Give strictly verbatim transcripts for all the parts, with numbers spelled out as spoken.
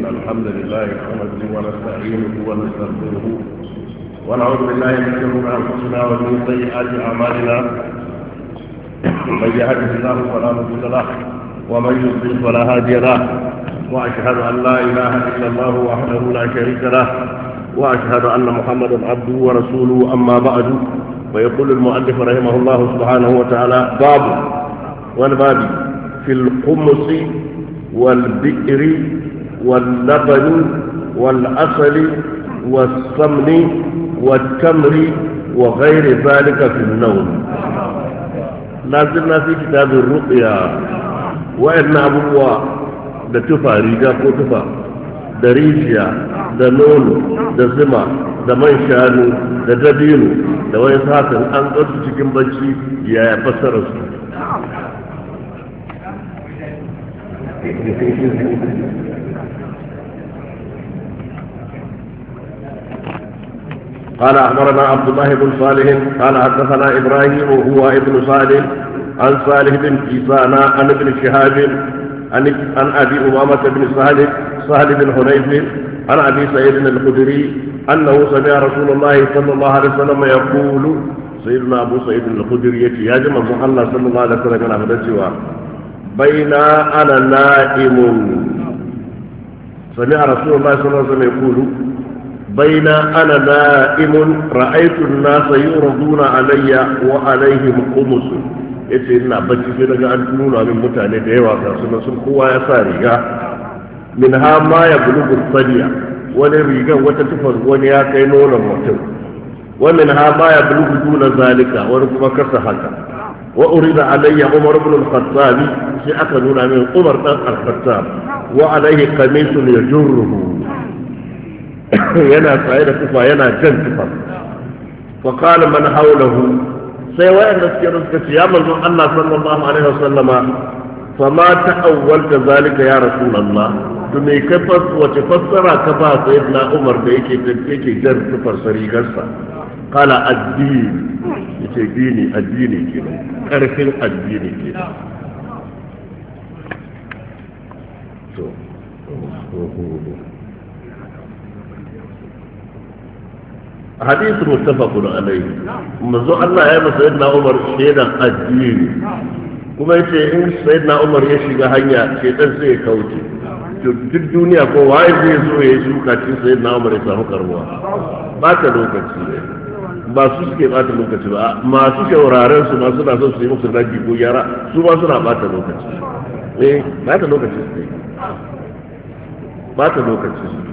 إن الحمد لله نحمده ونستعينه ونستغفره ونعوذ بالله من شرور أنفسنا ومن سيئات أعمالنا من يهده الله فلا مضل له ومن يضلل فلا هادي له وأشهد أن لا إله إلا الله وحده لا شريك له وأشهد أن محمدا عبده ورسوله. أما بعد، ويقول المؤلف رحمه الله سبحانه وتعالى: باب والباب في الخمس والبئر واللبن والعسل والسمن والتمر وغير ذلك في النوم. لازلنا في كتاب الرقية، وإن أبوه da tufa, riga ko tufa, da rijiya, da nono, da zuma, da man shanu, da dabino, da wani satin an ƙarsu cikin bacci ya fassara su. قال أخبرنا عبد الله بن صالح قال حدثنا إبراهيم وهو ابن سعد عن صالح بن كيسان عن ابن شهاب عن أبي أمامة بن سهل سهل بن حنيف عن أبي سعيد الخدري أنه سمع رسول الله صلى الله عليه وسلم يقول: سيدنا أبو سعيد الخدري يا جماعة الله صلى الله عليه وسلم أنا بدأت بين أنا نائم. سمع رسول الله صلى الله عليه وسلم يقول: بين أنا نائم رأيت الناس يعرضون علي وعليهم قمص. yace ina bacci sai daga an nuna min mutane da yawa ga su sun kowa ya sa riga, min ha ma ya bulugu sadiya, wani rigan wata tufar wani ya kai nonon mutum, wa min ha ma ya bulugu duna zalika, wani kuma kasa haka. wa urida alayya umar ibn al-khattab, sai aka nuna min umar dan al-khattab wa alayhi qamisun yajurruhu, yana tsaye da tufa yana jan tufa. fa qala man hawlahu, sai wayanda suke suka ce: ya manzon Allah sallallahu alaihi wasallama, fa ma ta'awwalta zalika ya rasulullah, to me ka fas wace fassara ka ba sayyidina Umar da yake yake jar tufar sarigarsa? Qala addini, yace dini, addini kenan, karfin addini kenan. to حديث متفق عليه. منذ الله يا سيدنا عمر شيئا الدين، كما يقول إن سيدنا عمر يشيغ هنيا شيئا سيكوتي duk duniya ko waye zai zo ya yi lokacin sai na Umar ya samu karbuwa. Ba ta lokaci ne, ba su suke bata lokaci ba, masu shauraren su ma suna son su yi musu raji ko yara, su ma suna bata lokaci. eh bata lokaci ne, bata lokaci ne.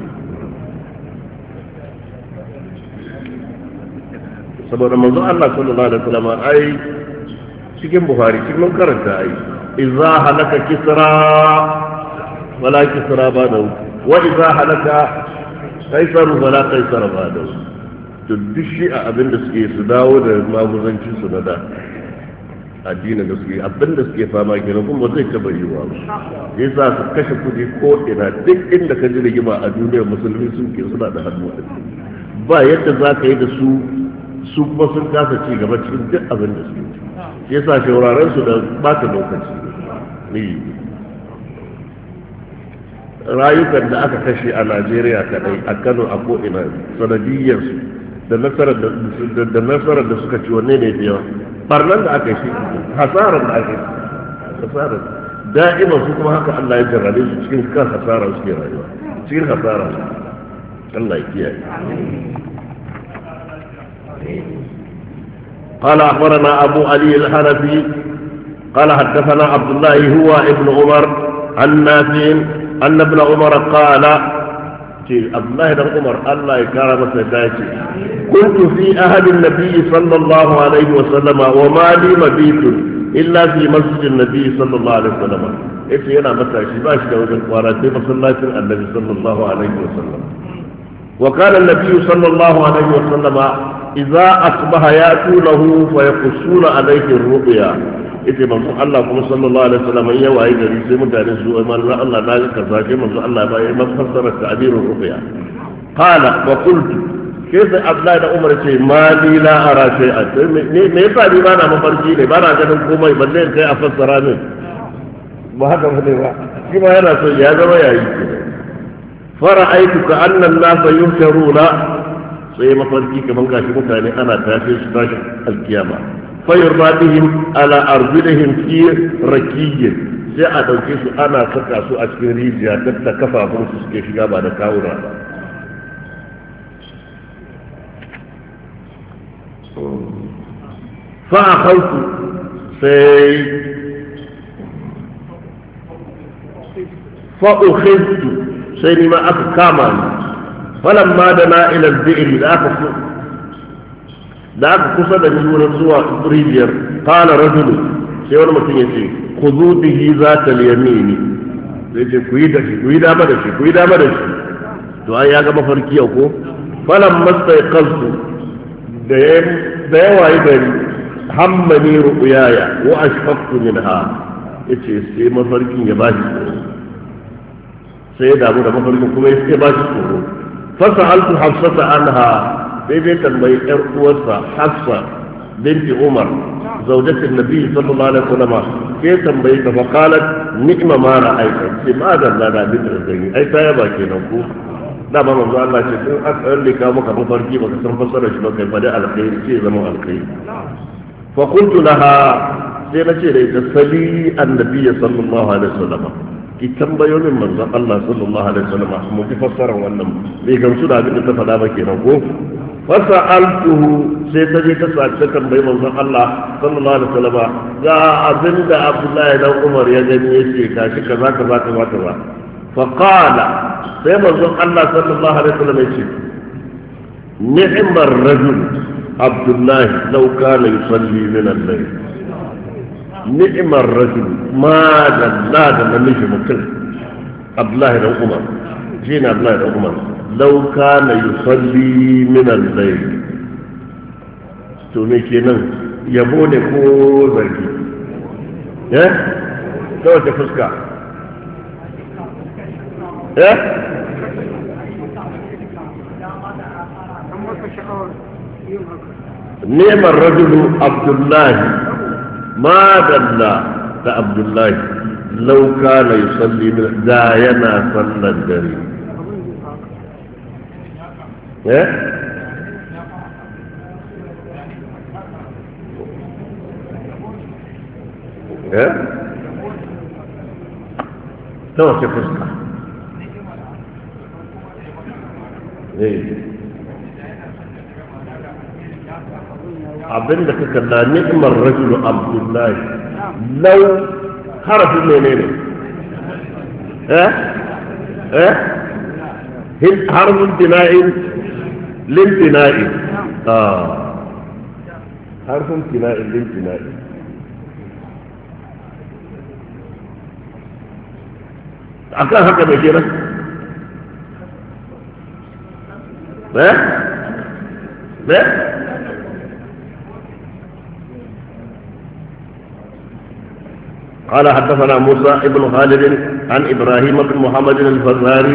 saboda manzo Allah sallallahu alaihi wasallam ai cikin Buhari cikin mun karanta ai: idza halaka kisra wala kisra ba'dahu wa idza halaka kaisar wala kaisar ba'dahu. to duk shi a abinda suke su dawo da maguzancin su na da addinin da suke abinda suke fama kenan, kuma zai taba yiwa ba. yasa su kashe kudi ko ina, duk inda ka ji rigima a duniyar musulmi sun ke suna da hannu a ciki. ba yadda za ka yi da su su kuma sun kasa ci gaba cikin duk abin da suke. shi yasa shauraren su da bata lokaci ne. rayukan da aka kashe a Najeriya kadai, a Kano, a ko'ina, sanadiyyar su da nasarar da nasarar da suka ci, wanne ne da yawa? barnan da aka yi, hasarar da aka yi, hasarar da'ima su kuma haka Allah ya jarrabe su cikin kan hasara suke rayuwa, cikin hasara Allah ya kiyaye. قال أخبرنا أبو علي الحنفي قال حدثنا عبد الله هو ابن عمر عن نافع أن ابن عمر قال: عبد الله بن عمر الله يكرم سيداتي، كنت في أهل النبي صلى الله عليه وسلم وما لي مبيت إلا في مسجد النبي صلى الله عليه وسلم. إيش أنا متى باش لو قارنت مصلى النبي صلى الله عليه وسلم. وكان النبي صلى الله عليه وسلم إذا أصبح يأتونه فيقصون عليه الرؤيا. إذا من الله صلى الله عليه وسلم يوعي جريس مدان السوء من الله ناجي كذاك من الله ما فسر تعبير الرؤيا. قال: وقلت كيف أبلا عمر شيء ما لي لا أرى شيئا. ما يفعل ما أنا مفرجي لي ما أنا جنب كوما يبلغ كي أفسر منه. ما هذا هو كما يرى يا زما يا فرأيت كأن الناس ينشرون سيما فرقي كمان قاشي متاني أنا تاشي ستاشي القيامة فيرضى بهم على أرجلهم في ركي sai a ɗauke su ana saka su a cikin rijiya ta kafafun su suke shiga ba da kawuna ba fa a kansu sai fa'ukhidtu sai ni ma aka kama ni falamma da na ila bi'ri da aka da aka kusa da ni wurin zuwa rijiyar qala rajulu sai wani mutum ya ce khudhu bihi zata al-yamini sai ce ku yi da shi ku yi dama da shi ku yi dama da shi to ai ya ga mafarki yau ko falamma staiqaltu da da yawa yi gari hammani ru'yaya wa ashfaqtu minha yace sai mafarkin ya bashi sai ya damu da mafarkin kuma ya ba shi tsoro fasa altu hafsata anha sai bai tambayi yar uwarsa hafsa binti umar zaujatin nabi sallallahu alaihi wasallam ke tambayi ta fa qalat ni'ma ma ra'aita sai ma da Allah da bin gani ai ta yaba kenan ko da ba manzo Allah ce in aka rika maka mafarki baka san fasara shi ba kai fa da alkhairi ce zama alkhairi fa qultu laha sai na ce da ita sali annabi sallallahu alaihi wasallam ki tambayo min manzon Allah sallallahu alaihi wasallam mu ki fassara wannan bai gamsu da abin da ta faɗa ba kenan ko fasa'altuhu sai ta je ta sace tambayi manzon Allah sallallahu alaihi wasallam ga abin da Abdullahi dan Umar ya gani yace kashi kaza kaza kaza kaza fa qala sai manzon Allah sallallahu alaihi wasallam yace ni'mar rajul Abdullahi law kana yusalli min al-layl ni'mar rajul ma dalla da namiji mutum Abdullahi da Umar shi ne Abdullahi da Umar law kana yusalli min al-layl to me kenan yabo ne ko zargi eh da wata fuska eh ni'mar rajul Abdullahi ما دل عبد الله لو كان يصلي من داينا صلى الدري ايه ايه تو تفسك ايه abin da ka kalla ni'mar rajulu Abdullahi lau harafin menene eh eh hin harfin tina'in lin tina'in ah harfin tina'in lin tina'in akan haka da kenan eh eh قال حدثنا موسى ابن خالد عن إبراهيم بن محمد الفزاري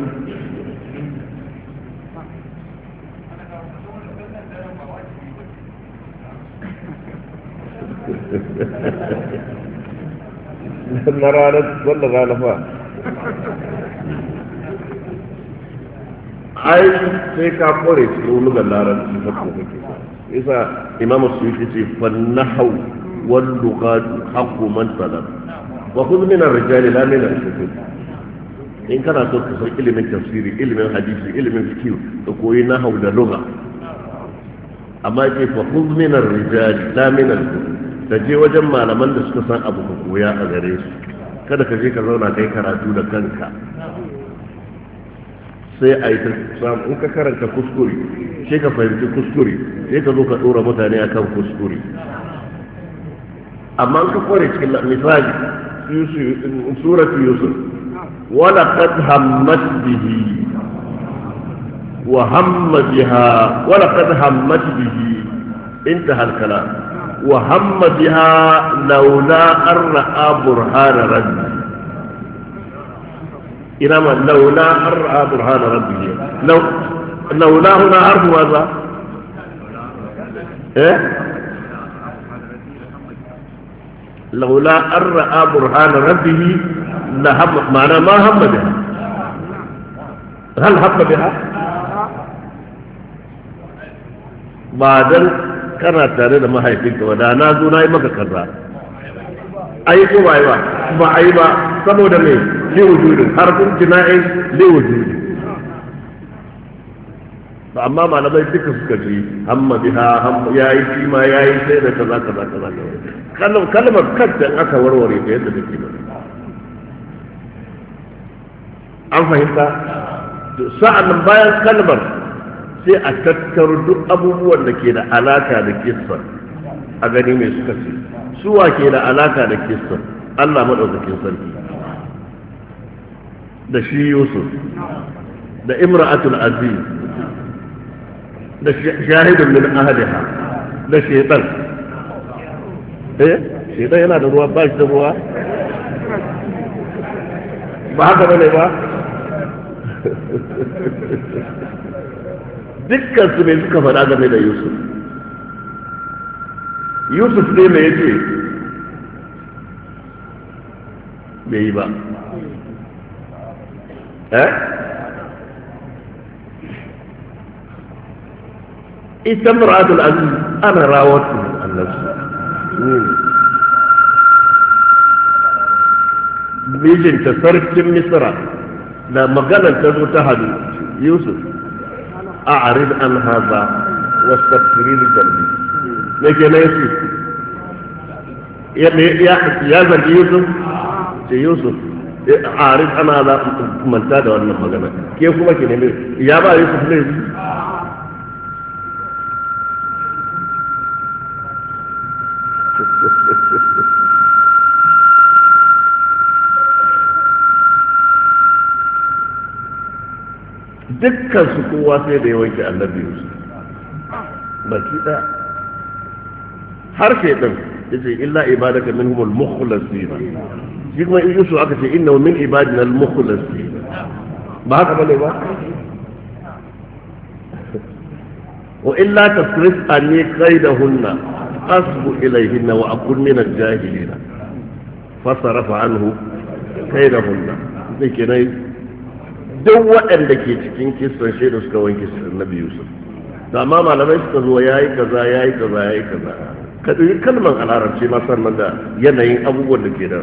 نرى ولا غالفا أي سيكا قريت يقولوا بالنار إذا إمام السيوطي فالنحو واللغات حق من طلب وخذ من الرجال لا من الشذوذ إن كان تصل علم التفسير علم الحديث علم الفقه تقول نحو اللغة أما كيف خذ من الرجال لا من الشذوذ تجي وجمع لمن تسكسان أبو بكويا أغريس kada ka je ka zauna kai karatu da kanka sai a yi ta samu in ka karanta kuskure sai ka fahimci kuskure sai ka zo ka ɗora mutane akan kuskure amma ka kware cikin misali suratu yusuf wala qad hammat bihi wa hamma biha wala qad hammat bihi intaha al-kalam wa hamma biha laula an ra'a burhana rabbi ina ma laula an ra'a burhana rabbi law laula huna harfu madha eh لولا أن رأى برهان ربه لهم معنى ما هم بها hal habba biha ba dan kana tare da mahaifinka ba da na zo na yi maka kaza ai ko ba yi ba ba ai ba saboda me li wujudin harfin jina'in li wujudin ba amma malamai duka suka ji hamma biha hamma yayi shi ma yayi sai da kaza kaza kaza kalmar kalmar kanta aka warware ta yadda take ba an fahimta sa'an bayan kalmar sai a tattaro duk abubuwan da ke da alaka da kissa a gani mai suka ce suwa ke da alaka da kissa Allah madaukakin sarki da shi Yusuf da imra'atul aziz da shahidun min ahliha da shaytan eh shaytan yana da ruwa ba shi da ruwa ba haka bane ba dukkan su ne suka faɗa game da Yusuf Yusuf ne mai yace bai yi ba eh ita mar'atul aziz ana rawatu annabsu mijinta sarkin misra da maganar ta zo ta hadu Yusuf a'rid an hadha wastaghfir li dhanbi yake ne shi ya ya ya zargi Yusuf ce Yusuf a'rid an hadha manta da wannan magana ke kuma ke ne ya ba Yusuf ne dukkan su kowa sai da ya wanke annabi Yusuf baki ɗaya har sai ɗin yace illa ibadaka minhumul mukhlasin shi kuma in Yusuf aka ce innahu min ibadina al mukhlasin ba haka bane ba wa illa tasrif anni kaydahunna asbu ilayhinna wa akun min al jahilina fasarafa anhu kaydahunna sai kenan duk waɗanda ke cikin kisan shaidu suka wanke annabi Yusuf da amma malamai suka zo yayi kaza yayi kaza yayi kaza ka ɗauki kalmar a larabci ma sannan da yanayin abubuwan da ke da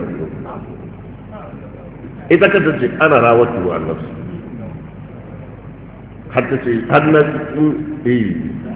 ita ka ce ana rawatu wa nafsu har ta ce har na eh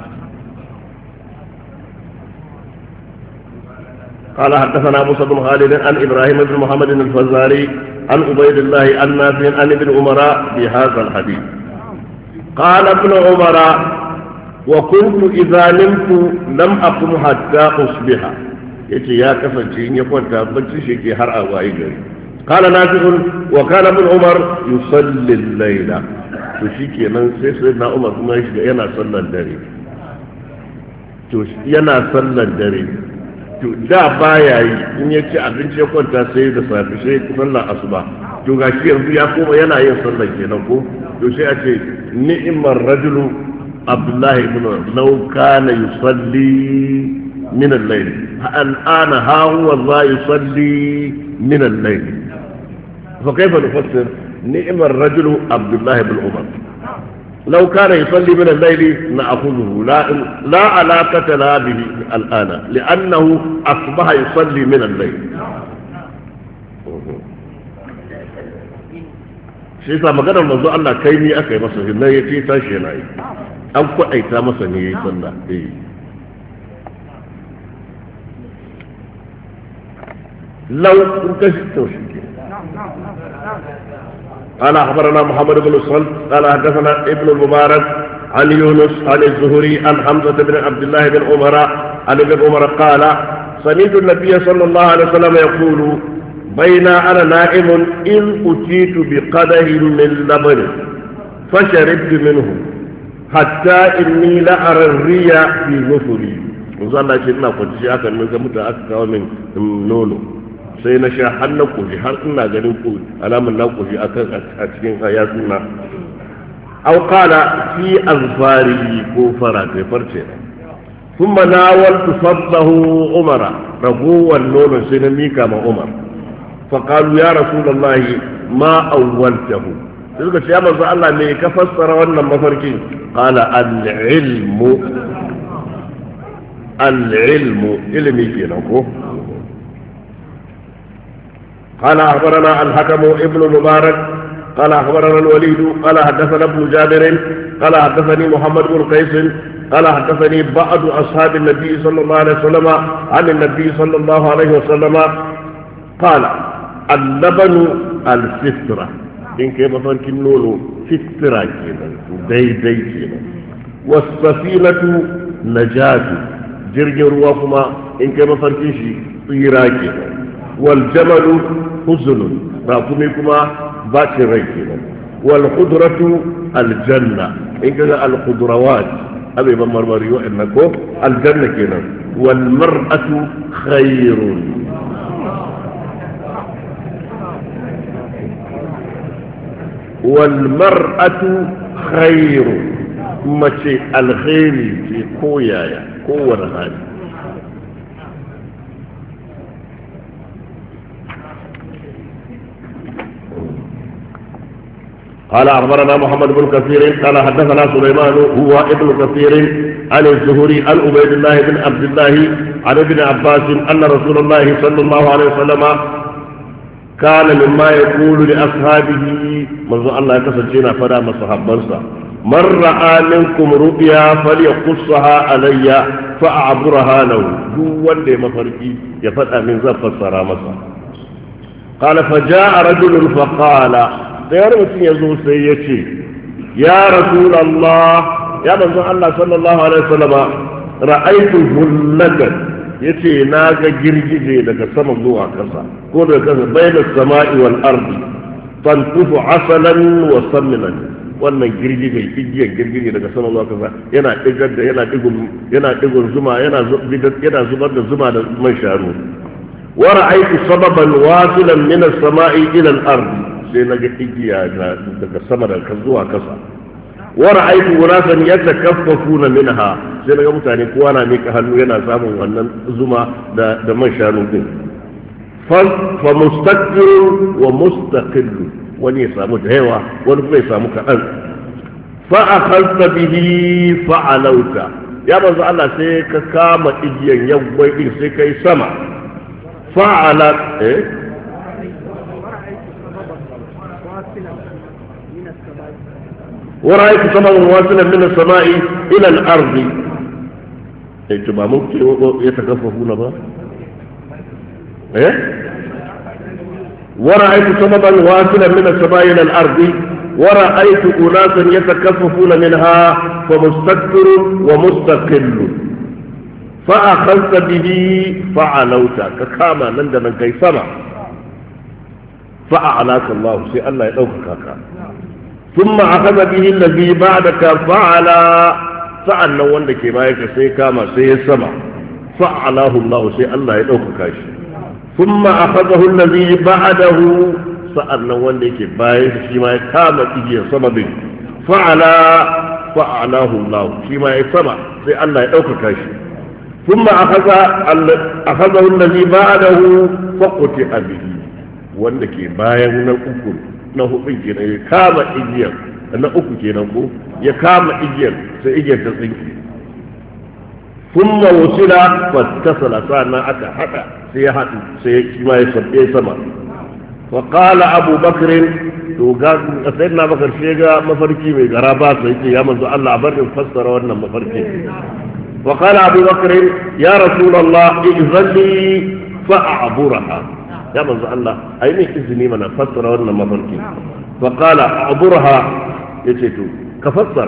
قال حدثنا موسى بن خالد عن ابراهيم بن محمد الفزاري عن عبيد الله عن نافع عن ابن عمر بهذا الحديث قال ابن عمر وكنت اذا نمت لم اقم حتى اصبح yace ya kasance in ya kwanta bacci shi ke har a waye gari qala nafi'un wa kana ibn umar yusalli al-layla to shikenan sai sai na umar kuma shi yana sallar dare to yana sallar dare to da baya yi in ya ci abinci ya kwanta sai da safi sai sallar asuba to gashi yanzu ya koma yana yin sallar kenan ko to sai a ce ni'mar rajulu abdullahi ibn law kana yusalli min al-layl al'ana ha huwa za yusalli min al-layl fa kayfa nufassir ni'mar rajulu abdullahi ibn umar لو كان يصلي من الليل نأخذه لا لا علاقة لا به الآن لأنه أصبح يصلي من الليل shi yasa maganar manzo Allah kai ni aka yi masa hinna yace tashi yana yi an kwaɗaita masa ne yayi sallah eh law kun kashi taushi قال أخبرنا محمد بن الصلت قال حدثنا ابن المبارك عن يونس عن الزهري عن حمزة بن عبد الله بن عمر عن ابن عمر قال سمعت النبي صلى الله عليه وسلم يقول بين أنا نائم إذ أتيت بقدح من لبن فشربت منه حتى إني لأرى الريا في ظفري وصلى الله عليه وسلم قلت شيئا من زمت أكثر من نونو sai na sha har na koshi har ina ganin ko alamun na koshi akan a cikin hayatuna aw qala fi azfari ko farate farce kuma nawaltu fadlahu umara raguwan nonon sai na mika ma umar fa qalu ya rasulullahi ma awwaltahu suka ce ya manzo Allah me ka fassara wannan mafarkin qala al-ilmu al-ilmu ilmi kenan ko قال أخبرنا الحكم ابن مبارك قال أخبرنا الوليد قال حدثنا ابن جابر قال حدثني محمد بن قيس قال حدثني بعض أصحاب النبي صلى الله عليه وسلم عن النبي صلى الله عليه وسلم قال اللبن الفطرة إن كيف فرق النون فطرة كذا دي دي كذا والسفينة نجاة جرجر وفما إن كيف فرق شيء طيرا كذا والجمل حزن راكمكما باكر كذا والخضرة الجنة إن كذا الخضروات أبي بمرمري وإنكو الجنة كذا والمرأة خير والمرأة خير ماشي الخير في كويايا كونا هذه قال أخبرنا محمد بن كثير قال حدثنا سليمان هو ابن كثير عن الزهري عن عبيد الله بن عبد الله عن ابن عباس أن رسول الله صلى الله عليه وسلم كان مما يقول لأصحابه منذ الله يكسجنا فلا مصحبنسا من رأى منكم رؤيا فليقصها علي فأعبرها له دون دي مفرقي يفتح من زف السرامسا قال فجاء رجل فقال غير متن يزو سيتي يا رسول الله يا منذ الله صلى الله عليه وسلم رأيت هلة yace na ga girgije daga sama zuwa kasa ko daga kasa bayan sama'i wal ardi tantufu asalan wa saminan wannan girgije igiyar girgije daga sama zuwa kasa yana digar da yana digun yana digun zuma yana yana zubar da zuma da man sharu wa ra'aytu sababan wasilan min as-sama'i ila al-ardi sai na ga igiya daga sama daga zuwa kasa ورأيت أناسا يتكففون منها sai daga mutane kowa na mika hannu yana samun wannan zuma da da man shanu din fa mustaqbil wa mustaqil wani ya samu da yawa wani kuma ya samu kaɗan fa akhadta bihi fa alauta ya manzo Allah sai ka kama igiyan yawwai din sai kai sama fa ala eh ورأيت سماء واصلا من السماء إلى الأرض أنتم ما ممكن يتكففون بها إيه ورأيت سماء واصلا من السماء إلى الأرض ورأيت أناسا يتكففون منها فمستكبر ومستقل فأخذت به فعلوت ككاما لندن كي سما فأعلاك الله سي الله يدوكك ثم أخذ به الذي بعدك فعل فعل وندك بايك سي كاما سي سما فعله الله سي الله يدوكك ثم أخذه الذي بعده فعل وندك بايك سي كاما تجي سما به فعل فعله الله سي سما سي الله يدوكك ثم أخذ أخذه الذي بعده فقطع به وندك بايك نقول na hudun kenan ya kama igiyar na uku kenan ko ya kama igiyar sai igiyar ta tsinki thumma wusila fattasala sana aka hada sai ya hadu sai ya kima ya sabbe sama wa qala abu bakr to ga sayyidina bakar shi ga mafarki mai garaba sai yake ya manzo Allah barin fassara wannan mafarki wa qala abu bakr ya rasulullah izalli fa'aburaha يا من الله أين إذني من فسر ولا مفرقي فقال أعبرها يتيتو كفسر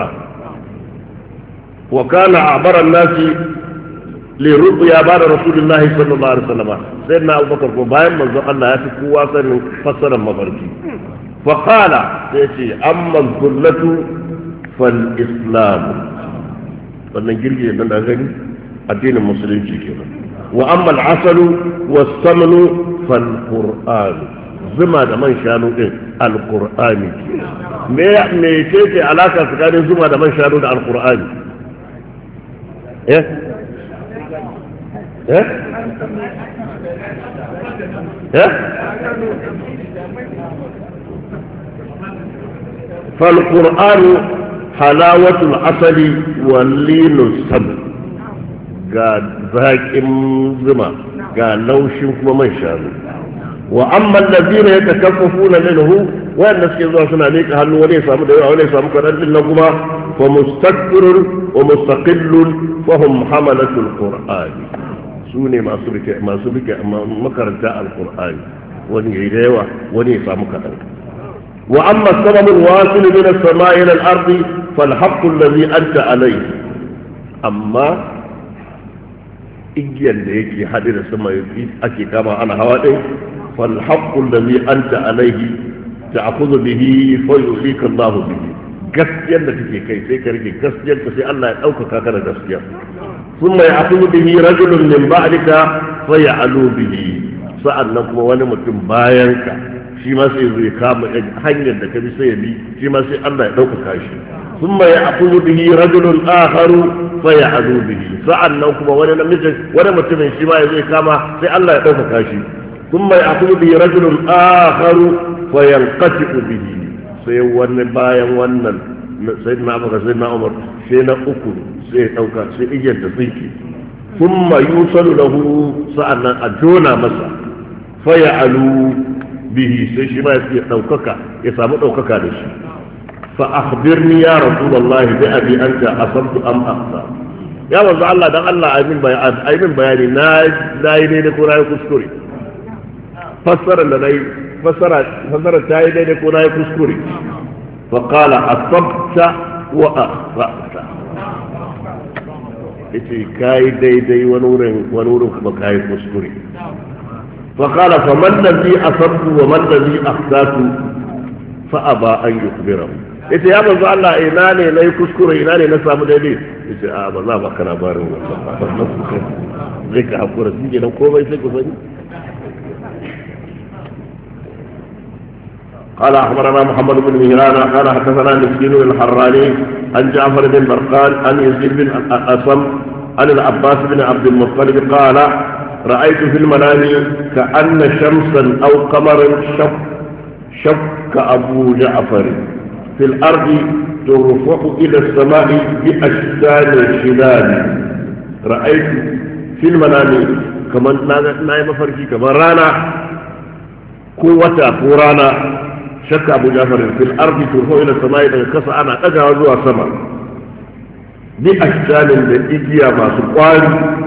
وكان أعبر الناس لرؤيا بعد رسول الله صلى الله عليه وسلم سيدنا أبو بكر وبايم من الله يتكو واسا فسر مفرقي فقال يتي أما الظلة فالإسلام فنجري من أغني الدين المسلم كده وأما العسل والسمن فالقرآن زما da man shanu din alqur'ani me me yake alaka tsakanin zuma da man shanu da alqur'ani eh eh eh فالقرآن حلاوة العسل واللين السبع قال ذاك زما قال لو شوف ومن شاء. وأما الذين يتكففون منه وأن نسكي سنة عليك هل وليس مدعو وليس مكرر للنقمة فمستكبر ومستقل فهم حملة القرآن سوني ما سبك ما سبك مكرر القرآن وني ديوة وني مكرر. وأما السبب الواصل من السماء إلى الأرض فالحق الذي أنت عليه. أما إجيال ليكي حديث السماء أكي كما أنا هواتي فالحق الذي أنت عليه تأخذ به فيؤذيك الله به. gaskiyar da kake kai sai ka rike gaskiyar ka sai Allah ya ɗaukaka ka da gaskiya. thumma ya'khudhu bihi rajulun min ba'dika fa ya'lu bihi. sa'annan kuma wani mutum bayan ka shi ma sai zai kama hanyar da ka bi sai ya bi shi ma sai Allah ya ɗaukaka shi. thumma ya'khudhu bihi rajulun akharu fa ya'lu bihi. sa'annan kuma wani namiji wani mutumin shi ma zai kama sai Allah ya ɗaukaka shi. thumma ya'khudhu bihi rajulun akharu fa yanqati'u bihi. sai wani bayan wannan sai na abu sai na umar sai na uku sai dauka sai igiyar da tsinki thumma yusalu lahu sa'annan a jona masa fa ya'alu bihi sai shi ma ya daukaka ya samu daukaka da shi. fa akhbirni ya rasulullah bi abi anta asabtu am akhta. ya manzo Allah dan Allah amin bayani amin bayani na dai ne da kurai kuskure fassara da nayi fassara fassara ta yi daidai ko na yi kuskure. faƙala asabta wa akhta'ta. yace kai daidai wani wurin wani wurin kuma kai kuskure. faƙala fa man ladhi asabtu wa man ladhi akhta'tu fa aba an yukhbirahu. yace ya manzo Allah ina ne nayi kuskure ina ne na samu daidai. yace a ba za ba kana barin wannan zai ka hakura shi ne komai sai ku sani. قال أخبرنا محمد بن مهران قال حدثنا مسكين الحراني عن جعفر بن برقان عن يزيد بن الأصم عن العباس بن عبد المطلب قال رأيت في المنام كأن شمسا أو قمرا شق شق أبو جعفر في الأرض ترفع إلى السماء بأجساد الشداد. رأيت في المنام كمان نايم فرقي كمان رانا قوة قرانا شك أبو جعفر في الأرض ترفع إلى السماء إذا كسى أنا أجا زوا سما بأشكال لإجيا ما سقوان.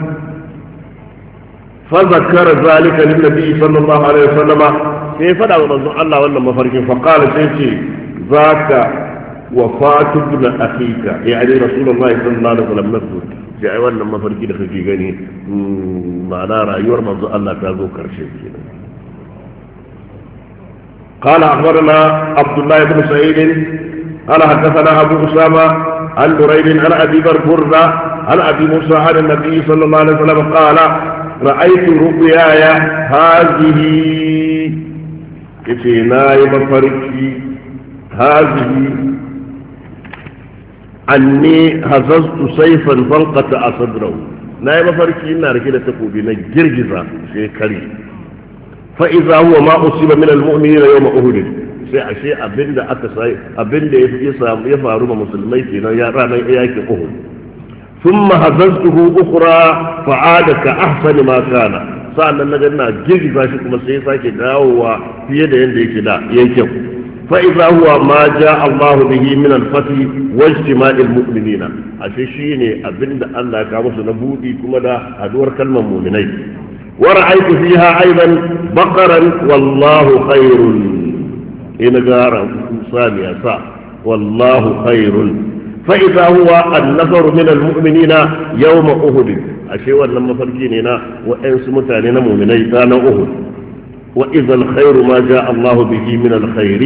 فذكر ذلك للنبي صلى الله عليه وسلم كيف دعا رسول الله ولا مفرق فقال سيدي ذاك وفاة ابن أخيك يعني رسول الله صلى الله عليه وسلم نفسه جاء ولا مفرق في غني معناه رأيور منذ الله تازو كرشي. قال أخبرنا عبد الله بن سعيد قال حدثنا أبو أسامة عن بريد عن أبي بردة عن أبي موسى عن النبي صلى الله عليه وسلم قال رأيت رؤياي هذه كتناي مفرقي هذه أني هززت سيفا فانقطع صدره. ناي مفرقي إنا ركيلة تقوبي نجرجزة في كريم فإذا هو ما أصيب من المؤمنين يوم أهد. sai ashe abinda aka sai abinda ya samu ya faru ma musulmai kenan ya ranar yakin Uhud. thumma hazaztuhu ukhra fa'ada ka ahsani ma kana. sa'annan na ganna girgiza shi kuma sai sake dawowa fiye da yanda yake da yankin. fa idza huwa ma jaa Allah bihi min al-fath wa ijtima'il mu'minina. ashe shine abinda Allah ya kawo musu na budi kuma da haduwar kalmar mu'minai. ورأيت فيها أيضا بقرا والله خير. إن جار ثانية صح والله خير. فإذا هو النفر من المؤمنين يوم أهد. أشياء لما فرجيننا وإن سمتاننا مؤمنين كان أهد. وإذا الخير ما جاء الله به من الخير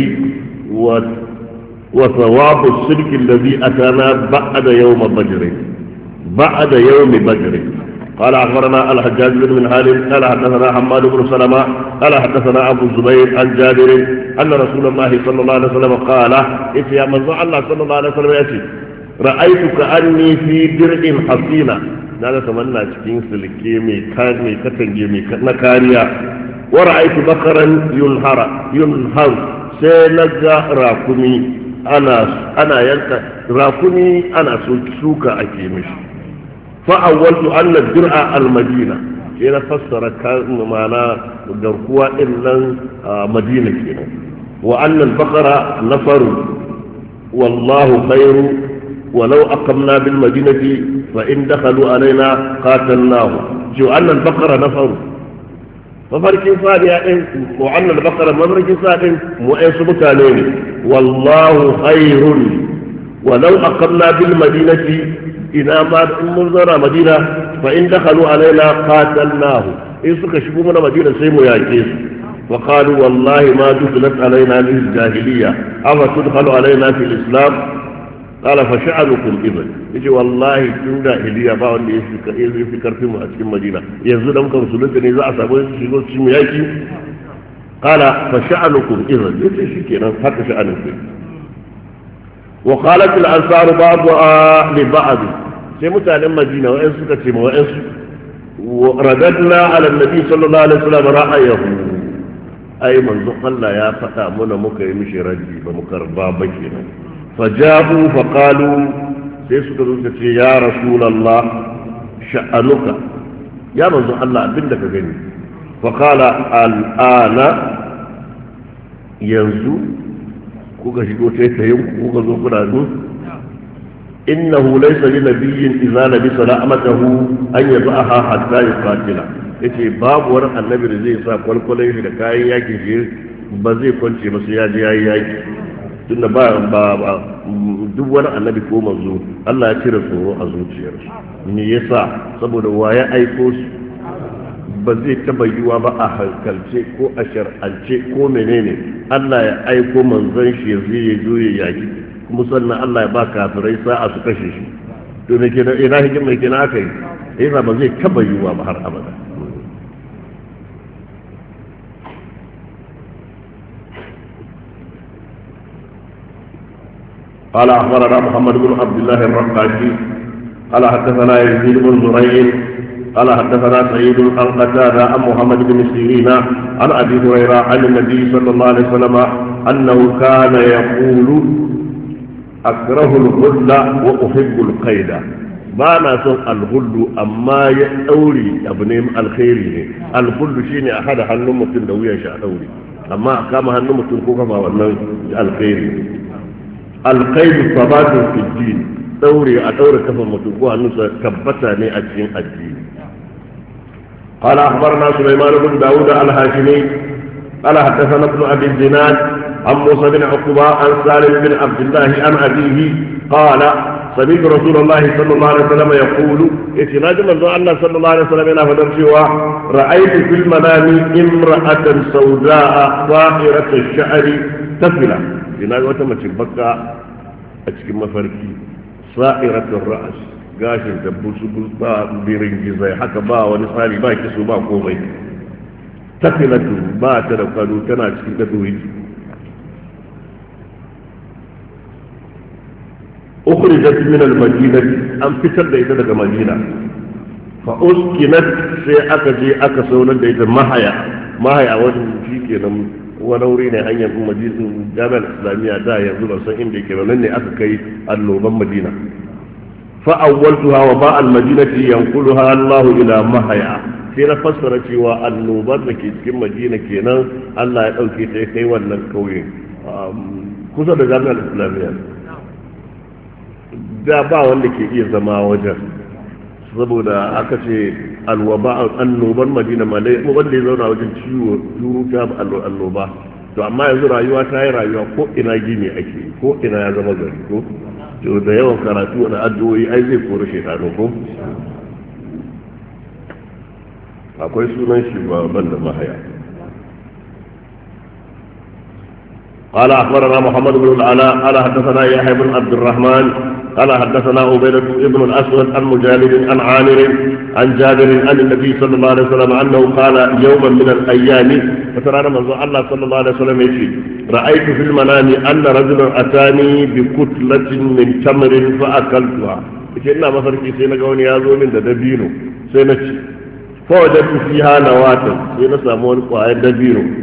وثواب الشرك الذي أتانا بعد يوم بدر بعد يوم بدر. قال أخبرنا الحجاج بن منهال قال حدثنا حماد بن سلمة قال حدثنا أبو الزبير عن جابر أن رسول الله صلى الله عليه وسلم قال إذ يا من الله صلى الله عليه وسلم يأتي رأيت كأني في درع حصينة. هذا تمنى تكين سلكي ميكان ميكتنجي ميكاريا. ورأيت بقرا ينهر ينهر سينجا راكمي ana ana yanka rakumi ana suka ake mishi fa awwaltu anna dir'a al-madina sai na fassara ma'ana garkuwa din nan madina kenan wa anna al-baqara nafaru wallahu khairu ولو أقمنا بالمدينة فإن دخلوا علينا قاتلناه جو أن البقرة نفر ففرق صادق وأن البقرة مفرق صادق مؤيس بكالين والله خير ولو أقمنا بالمدينة إن أمر منظر مدينة فإن دخلوا علينا قاتلناه إن سكشفوا من مدينة سيمو ياكيس وقالوا والله ما دخلت علينا من الجاهلية أما تدخل علينا في الإسلام قال فشأنكم إذن يجي والله تون جاهلية با wanda ya fi karfin mu a cikin Madina yanzu da muka musulunta ne za a samu shigo cikin yaki qala fasha'anukum idhan yace shikenan haka sha'anin ku wa qalat al ansar ba'dha li ba'd sai mutanen Madina wa'in suka ce ma wa'in su radadna ala annabi sallallahu alaihi wasallam ra'ayahu ai manzo Allah ya faɗa mana muka yi mishi raddi ba mu karba ba kenan فجاءوا فقالوا سيسك ذلك يا رسول الله شأنك يا رسول الله أبنك بني فقال الآن ينزو كوكا شكو تيتهم كوكا زوكرانو إنه ليس لنبي إذا لبس لأمته أن يضعها حتى يقاتل yace babu wani annabi da zai sa kwalkwalai shi da kayan yaki shi ba zai kwance masu yaji yayi yaki tunda ba ba duk wani annabi ko manzo Allah ya cire tsoro a zuciyarsu me yasa saboda waye aiko su ba zai taba yiwa ba a hankalce ko a shar'ance ko menene Allah ya aiko manzon shi ya zo ya yaki kuma sannan Allah ya ba kafirai sa'a su kashe shi to me kenan ina hikima me kenan aka yi yasa ba zai taba yiwa ba har abada قال أخبرنا محمد بن عبد الله الرقاشي قال حدثنا يزيد بن زريع قال حدثنا سعيد عن قتادة عن محمد بن سيرين عن أبي هريرة عن النبي صلى الله عليه وسلم أنه كان يقول أكره الغل وأحب القيد ما نصر الغل أما يأوري أبنيم الخير الغل شيني أحد حنم تندوية شعوري أما كما حنم تنكوكما والله الخير القيد ثبات في الدين دوري أدور كفر متوقع نسا كبتاني أجين الدين قال أخبرنا سليمان بن داود الهاشمي قال حدثنا ابن أبي الزناد عن موسى بن عقبة عن سالم بن عبد الله عن أبيه قال سمعت رسول الله صلى الله عليه وسلم يقول اتناج من الله صلى الله عليه وسلم إلى فدرسوا رأيت في المنام امرأة سوداء ظاهرة الشعر تفلة ina ga wata mace baka a cikin mafarki sa'iratul ra'as gashin da busu ba birin gizai haka ba wani tsari ba kiso ba komai tafilatu ba ta da kwado tana cikin gadoyi ukhrijat min al-madinah an fitar da ita daga madina fa uskinat sai aka je aka saunar da ita mahaya mahaya wani shi kenan wani wuri ne hanyar majalisun jami'ar islamiyya da yanzu ban san inda yake nan ne aka kai annoban madina fa awwaltuha wa ba al-madinati yanquluha Allah ila mahaya sai na fassara cewa annobar da ke cikin madina kenan Allah ya dauke ta kai wannan kauye kusa da jami'ar islamiyya da ba wanda ke iya zama wajen saboda aka ce alwaba annoban madina malai wanda ya zauna wajen ciwo turu ta annoba to amma yanzu rayuwa ta yi rayuwa ko ina gini ake ko ina ya zama gari ko to da yawan karatu da addu'o'i ai zai kore shekaru ko akwai sunan shi ba ban da mahaya قال أخبرنا محمد بن العلاء قال حدثنا يحيى بن عبد الرحمن قال حدثنا عبيدة بن الأسود عن مجالد عن عامر عن جابر عن النبي صلى الله عليه وسلم أنه قال يوما من الأيام فترى من الله صلى الله عليه وسلم يشي رأيت في المنام أن رجلا أتاني بكتلة من تمر فأكلتها إنما مفرقي سينا قوني يازو من دبينو سينا فوجدت فيها نواة سينا سامون قواعد دبينو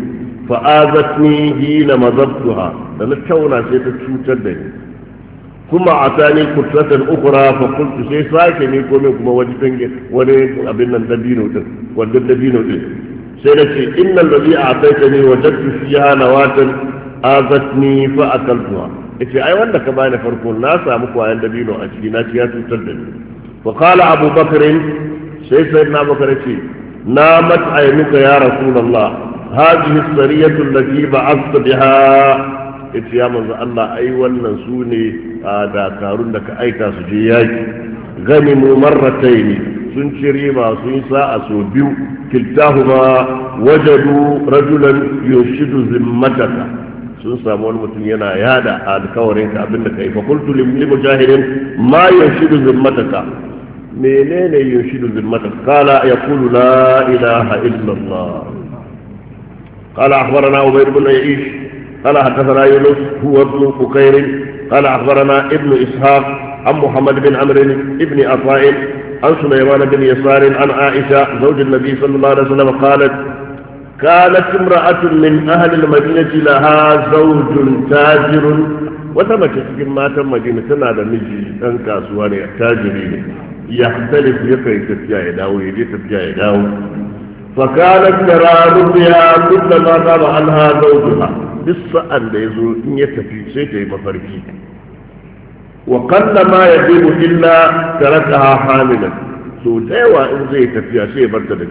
فآذتني حين مضبتها لأن تونا سيتشوتر دني ثم أعطاني كتلة أخرى فقلت شيء ساكني كومي كما وجدني ولي أبنا الدبينو والدبينو سيدتي إن الذي أعطيتني وجدت فيها نواة آذتني فأكلتها إذا أي وانا كمان فرقون ناسا مكوا عند دبينو أشكي ناسيات تردني وقال أبو بكر شيء سيدنا أبو بكر نامت عينك يا رسول الله هذه السرية التي بعثت بها إذا يا من الله أي وانا سوني هذا كارون لك أي كاسجياج غنموا مرتين سنشري ما سنسا أسوبيو كلتاهما وجدوا رجلا ينشد ذمتك سنسا مولمتن ينا يادا هذا كورينك أبنك فقلت لمجاهد ما ينشد ذمتك منين ينشد ذمتك قال يقول لا إله إلا الله قال أخبرنا عبيد بن يعيش قال حدثنا يونس هو ابن بكير قال أخبرنا ابن إسحاق عن محمد بن عمرو بن عطاء عن سليمان بن يسار عن عائشة زوج النبي صلى الله عليه وسلم قالت كانت امرأة من أهل المدينة لها زوج تاجر وتمت كما تم مدينة هذا مجي أنكا سواني تاجرين يختلف يكي تفجا يداو يدي تفجا يداو فكانت ترى رؤيا كلما غاب عنها زوجها بالصأن ليزو إن يتفي سيتي مفركي وقل ما يجب إلا تركها حاملا سو دايوا إن زي تفيا سي برتدك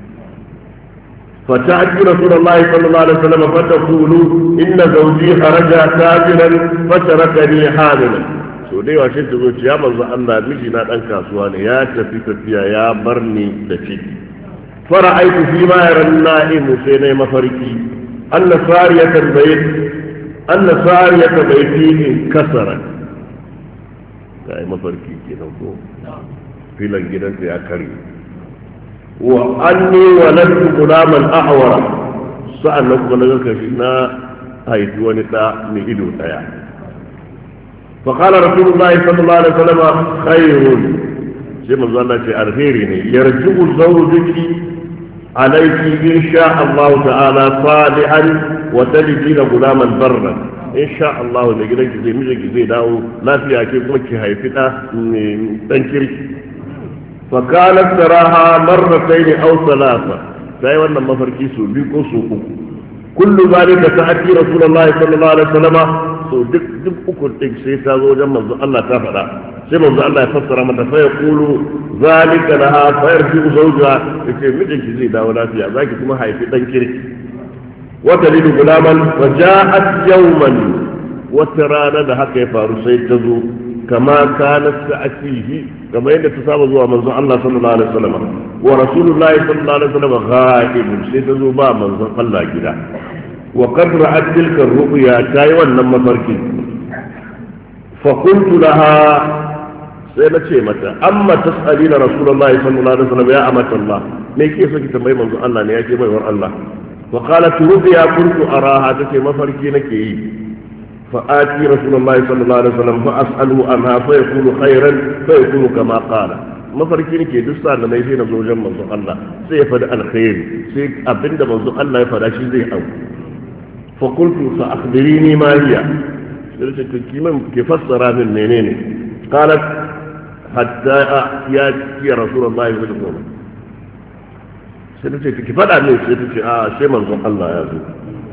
فتأتي رسول الله صلى الله عليه وسلم فتقول إن زوجي خرج تاجرا فتركني حاملا سو دايوا شيء تقول يا من الله مجينا أنك أسواني يا تفي تفيا يا برني دشي فرأيت فيما يرى النائم سيني مفركي أن سارية البيت أن سارية بيتي انكسرت كأي مفركي كنوكو في لنجدن يا كريم وأني ولدت غلاما أعورا سألنك ولدك فينا هيت ونساء نئدو تيا فقال رسول الله صلى الله عليه وسلم خير سيما ظلت أرهيرني يرجو زوجك عليك إن شاء الله تعالى صالحا وتجدين غلاما برا إن شاء الله لجلك زي مجك زي داو لا فيها كيف مكي هاي فتاة تنكري فكانت تراها مرتين أو ثلاثة فأي وانا مفركيسو بيكو سوكو كل ذلك تأتي رسول الله صلى الله عليه وسلم سو دك دك أكل دك سيسا زوجا من الله تفعل سيما الله يفسر متى فيقول ذلك لها فيرجع زوجها يقول مجك زي داو لا فيها ذاك كما هاي فتاة تنكري وتلد غلاما وجاءت يوما وترانا ده كيف رسيت تزو كما كانت تأتيه كما إن تصاب زوا منزو الله صلى الله عليه وسلم ورسول الله صلى الله عليه وسلم غائب سيتزو با منزو الله كده وقد رأت تلك الرؤيا تاي ونما فركي فقلت لها سينتي متى أما تسألين رسول الله صلى الله عليه وسلم يا أمة الله ليك يسكي تنبي منزو الله نياكي بيور الله وقالت رؤيا كنت أراها تكي مفركي نكي فآتي رسول الله صلى الله عليه وسلم فأسأله عنها فيقول خيرا فيقول كما قال مفركي نكي دستا لما يسين زوجا منزو الله سيفد الخير سيك أبند منزو الله يفد أشي زي أو فقلت فأخبريني ما هي كيف فسر من منين قالت حتى يأتي رسول الله صلى الله عليه وسلم sai ta ce ki faɗa min sai ta ce a sai manzon Allah ya zo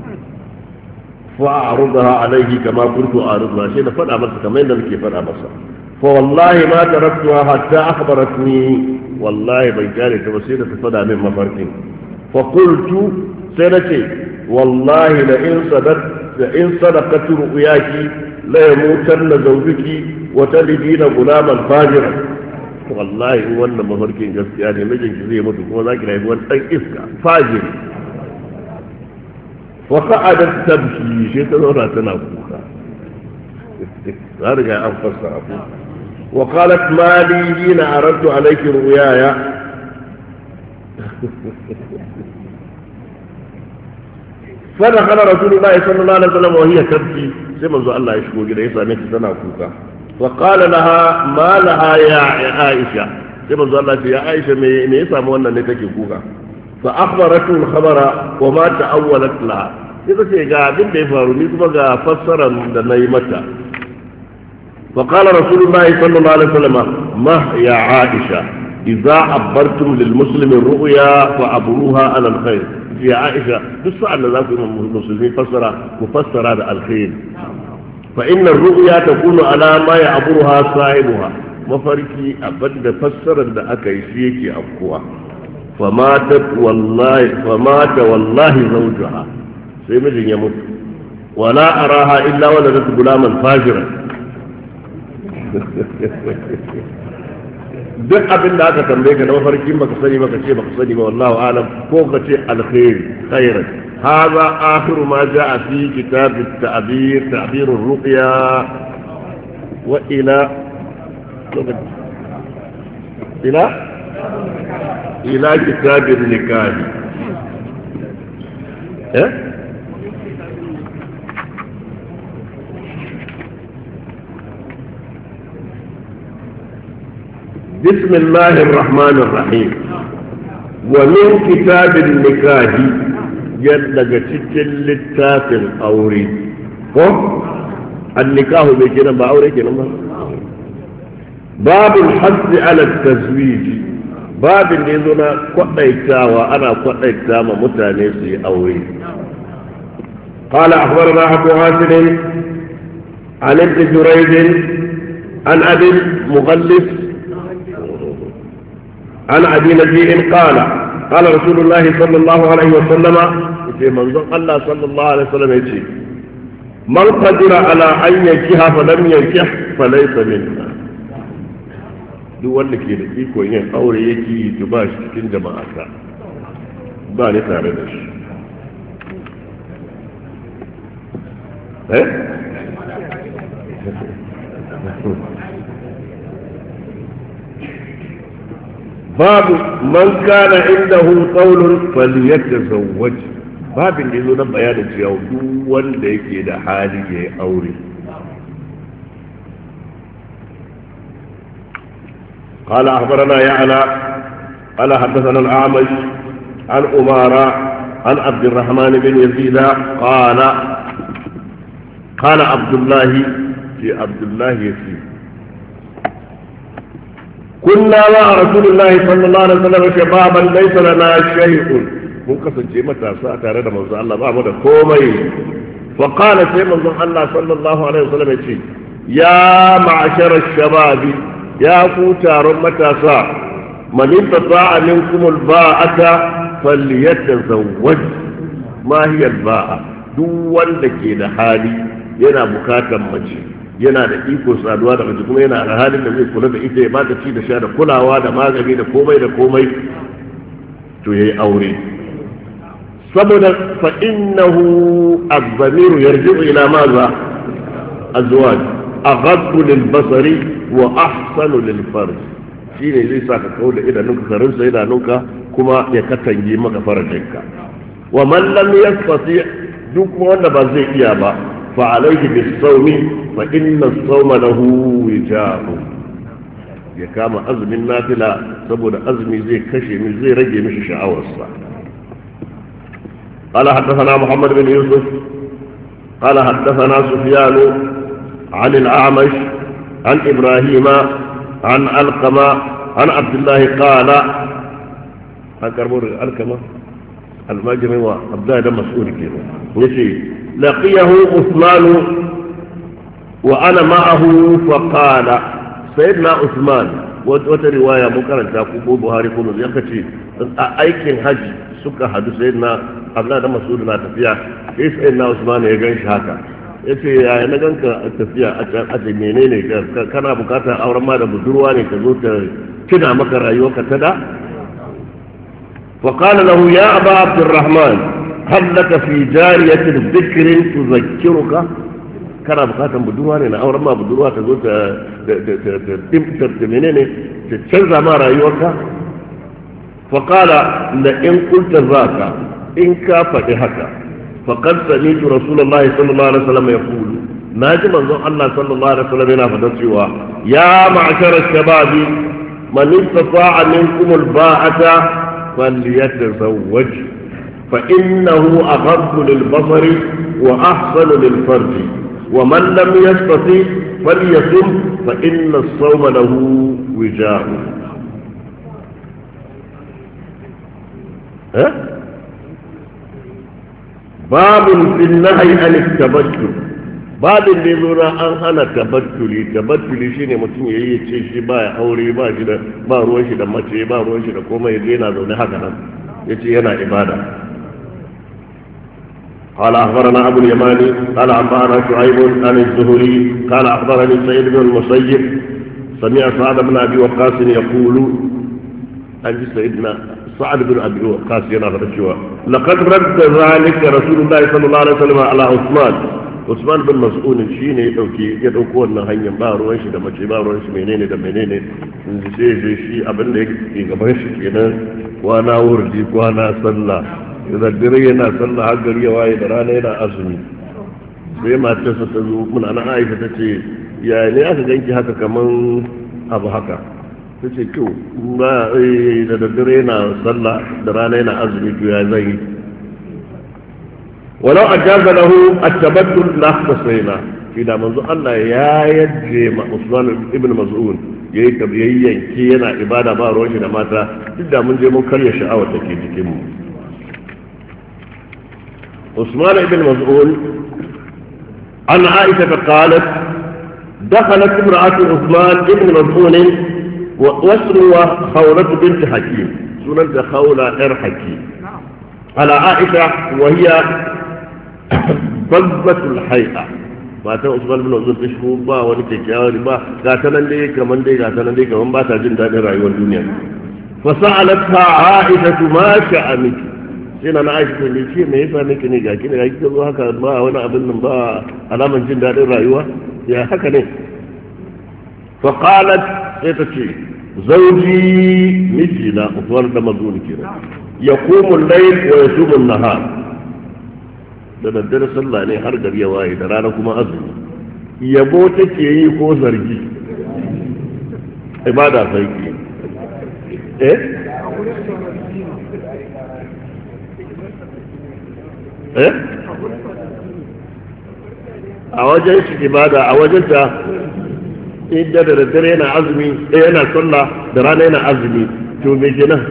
fa a'rudaha alayhi kama kuntu a'rudaha sai na faɗa masa kamar yadda nake faɗa masa fa wallahi ma taraktuha hatta akhbaratni wallahi ban kare ta ba sai da ta faɗa min mafarkin fa qultu sai na ce wallahi la in sadaq la in sadaqatu ru'yaki la yamutanna zawjuki wa talidina gulaman fajiran wallahi in wannan mafarkin gaskiya ne mijinki zai mutu kuma za ki haifi wani ɗan iska fajiri wa qa'adat tabki shi ta zauna tana kuka za riga an fassara ku wa qalat ma li hina aradtu alayki ru'yaya فدخل رسول الله صلى الله عليه وسلم وهي تبكي سيما زو الله يشكو كده يسامي تنا كوكا وقال لها ما لها يا عائشة سيما زو الله يا عائشة مي يسامي وانا نتكي كوكا فأخبرته الخبر وما تأولت لها sai ta ce ga abin da ya faru ni kuma ga fassarar da na yi mata فقال رسول الله صلى الله عليه وسلم ما يا عائشة إذا عبرتم للمسلم الرؤيا فعبروها على الخير يا عائشة تسعى أن ذاك المسلمين فسر مفسر هذا الخير فإن الرؤيا تكون على ما يعبرها صاحبها مفركي أبدا فسر أن أكيشيك أبقوا فماتت والله فمات والله زوجها سيمجن يموت ولا أراها إلا ولدت غلاما فاجرا duk abin da aka tambaye ka na mafarkin baka sani baka ce baka sani ba wallahu alam ko ka ce alkhair khairan hadha akhiru ma jaa fi kitab at-ta'bir ta'bir ar-ruqya wa ila ila ila kitab an-nikah eh بسم الله الرحمن الرحيم ومن كتاب النكاح يلقى تكل للتاف الأوري النكاح بكنا بأوري كنا باب الحث على التزويج باب اللي يظن قطعتا وأنا قطعتا متانيسي أوري قال أخبرنا أبو عاصم عن ابن جريج عن أبي المغلف عن أبي نجيء قال قال رسول الله صلى الله عليه وسلم في منظر الله صلى الله عليه وسلم يجي من قدر على أن ينكح فلم ينكح فليس منا duk wanda ke da iko yin aure yake yi to ba shi cikin jama'ata ba ni tare da shi eh babu man kana indahu qawlun falyatazawwaj babin da yazo nan bayanin cewa duk wanda yake da hali ya aure قال أخبرنا يعلى قال حدثنا الأعمش عن أمارة عن عبد الرحمن بن يزيد قال قال عبد الله في عبد الله يزيد كنا مع رسول الله صلى الله عليه وسلم شبابا ليس لنا شيء mun kasance matasa tare da manzo Allah ba mu da komai fa qala sai manzo Allah sallallahu alaihi wasallam yace ya ma'ashara shababi ya ku taron matasa man istata'a minkum al-ba'ata falyatazawwaj ma hiya al-ba'a duk wanda ke da hali yana bukatan mace yana da iko saduwa da mace kuma yana da halin da zai kula da ita ya bata ci da sha da kulawa da magani da komai da komai to yayi aure saboda fa innahu az-zamiru yarji'u ila maza azwaj aghaddu lil basari wa ahsanu lil farj shine zai saka kawo da idanunka karin sa idanunka kuma ya katange maka farajinka wa man lam yastati duk wanda ba zai iya ba فعليه بالصوم فإن الصوم له وجاء يكام أزم النافلة سبب أزمي زي كشي من زي رجي مش شعور الصح قال حدثنا محمد بن يوسف قال حدثنا سفيان عن الأعمش عن إبراهيم عن القمة عن عبد الله قال عن كربور القمة المجمع وعبد الله ده مسؤول كده يشي لقيه عثمان وأنا معه فقال سيدنا عثمان وترواية مكرنة كوكو بهاري كونو يكتي أيكن حج سكا حدو سيدنا أبلا دم مسؤول لا تفيا إيه سيدنا عثمان يغنش هكا yace yaya na ganka a tafiya a can aje menene kana bukatar auren ma da budurwa ne ka zo ta kina maka rayuwarka ta da fa qala lahu ya aba abdurrahman hal laka fi jariyatin dhikrin tudhakkiruka kana bukatar budurwa ne na auren ma budurwa ta zo ta ta ta menene ta canza ma rayuwarka fa qala la in qulta zaka in ka faɗi haka فقد سمعت رسول الله صلى الله عليه وسلم يقول ناجم منظر الله صلى الله عليه وسلم هنا فدسوا يا معشر الشباب من استطاع منكم الباعة فليتزوج فإنه أغض للبصر وأحسن للفرج ومن لم يستطع فليصم فإن الصوم له وجاء. أه؟ باب في النهي عن التبتل. babin da zo na an hana tabattuli. Tabattuli shine mutum ya yi ce shi ba ya aure ba shi da ba ruwan shi da mace ba ruwan shi da komai ya yana zaune haka nan yace yana ibada. قال أخبرنا أبو اليماني قال أخبرنا شعيب عن الزهري قال أخبرني سعيد بن المسيب سمع سعد بن أبي وقاص يقول عن سيدنا سعد بن أبي وقاص ينظر الشواء لقد رد ذلك رسول الله صلى الله عليه وسلم على عثمان. Usman bin Mas'ud shi ne ya dauki ya dauko wannan hanyar ba ruwan shi da mace ba ruwan shi menene da menene sai sai shi abin da yake gaban shi kenan kwana wurdi kwana sallah da dare yana sallah har gari ya waye da rana yana azumi. Sai matarsa ta zo mun ana Aisha ta ce ya ne aka ganki haka kaman abu haka ta ce to ba da dare yana sallah da rana yana azumi to ya zai ولو أجاز له التبتل لاختصينا إذا منذ الله يا يجي عثمان ابن مسعود yayi tabiyayyan ki yana ibada ba ruwan shi da mata duk da mun je mun karya sha'awar da ke jikin mu. Usman ibn Mas'ud an Aisha qalat dakhalat imra'atu Usman ibn Mas'ud wa wasruha Khawlat bint Hakim sunanta Khawla ir Hakim ala Aisha wa hiya babbatul hay'a matan Usman bin Mas'ud shi ba wani kyakkyawa ba ga ta nan dai kaman dai ga ta nan dai kaman ba ta jin dadin rayuwar duniya. fa sa'alatha Aisha ma sha'aniki sai na Aisha ne ce me yasa nake ne ga kina ga kika zo haka ba wani abin nan ba alaman jin dadin rayuwa ya haka ne. fa qalat sai ta ce zawji mijina Usman da Mas'ud kenan yaqumu al-layl wa yasumu an-nahar da daddare sallah ne har gari ya waye da rana kuma azumi. Yabo take yi ko zargi? Ibada sai ki eh eh a wajen shi ibada a wajen ta idda da daddare yana azumi eh yana sallah da rana yana azumi to me kenan.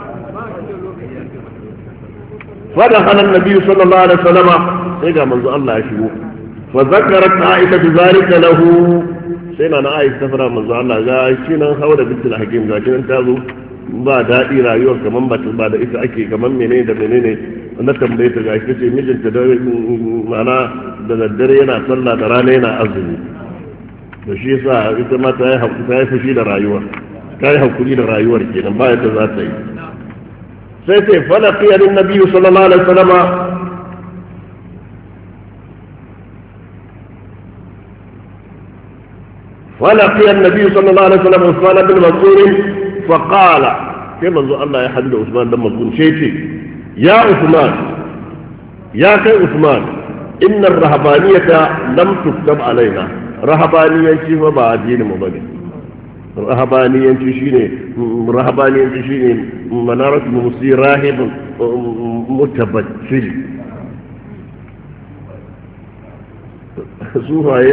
فدخل النبي صلى الله عليه وسلم إذا منذ الله يشبه فذكرت عائشة ذلك له سينا عائشة تفرى منذ الله قال شينا خولة بنت الحكيم قال شينا انتظروا ba daɗi rayuwar kamar ba ba da ita ake kamar menene da menene na tambaye ta gashi ce mijinta da mana da daddare yana sallah da rana yana azumi to shi yasa ita ma ta yi hakuri ta yi fushi da rayuwa ta yi hakuri da rayuwar kenan ba yadda za ta yi. sai sai falaqiya lin nabiy sallallahu alaihi wasallam falaqiya an-nabiy sallallahu alaihi wasallam Usman bin Mas'ud fa qala kai manzo Allah ya hadu da Usman dan Mas'ud sai ce ya Usman ya kai Usman inna ar-rahbaniyata lam tuktab alaina rahabaniyanci fa ba addinin mu bane rahabaniyanci shine rahabaniyanci shine manaratu musi rahib mutabattil sufaye